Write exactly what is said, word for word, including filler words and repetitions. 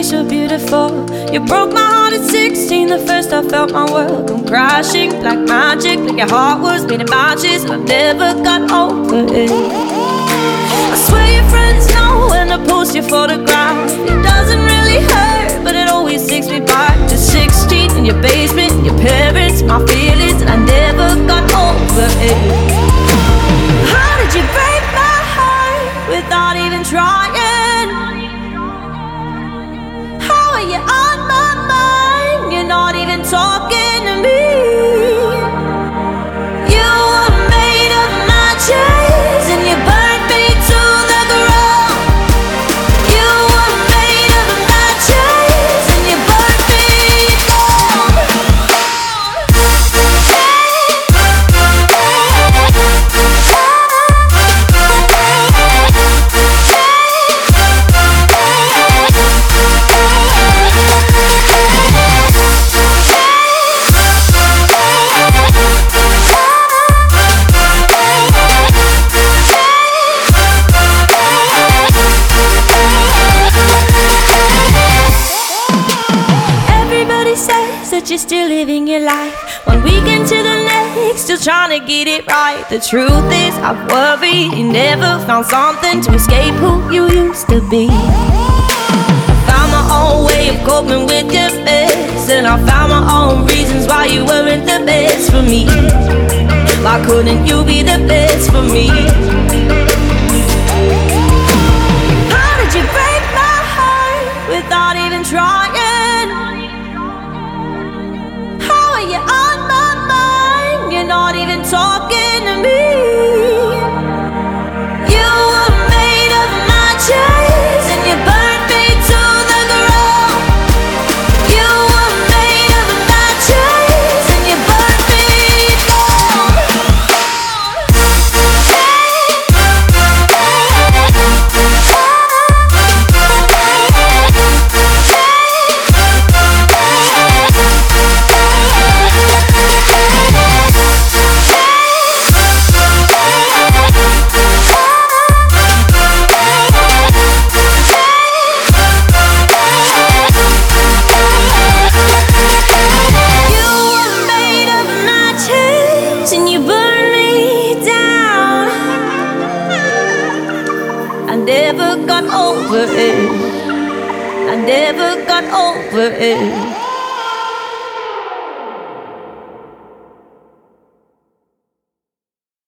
so beautiful. You broke my heart at sixteen, the first I felt my world come crashing. Like magic, like your heart was made of matches, and I never got over it. I swear your friends know when I post your photograph. It doesn't really hurt, but it always takes me back to sixteen, in your basement, your parents, my feelings, and I never got over it. How did you break my heart without even trying? How are you on my mind? You're not even talking to me. You were made of matches and you burned me to the ground. You were made of matches and you burned me down. That you're still living your life, one weekend to the next, still trying to get it right. The truth is, I worry you never found something to escape who you used to be. I found my own way of coping with your mess, and I found my own reasons why you weren't the best for me. Why couldn't you be the best for me? How did you break my heart without even trying? You're on my mind, you're not even talking to me. You were made of matches and you burned me to the ground. You were made of matches and you burned me down. I never got over it. I never got over it.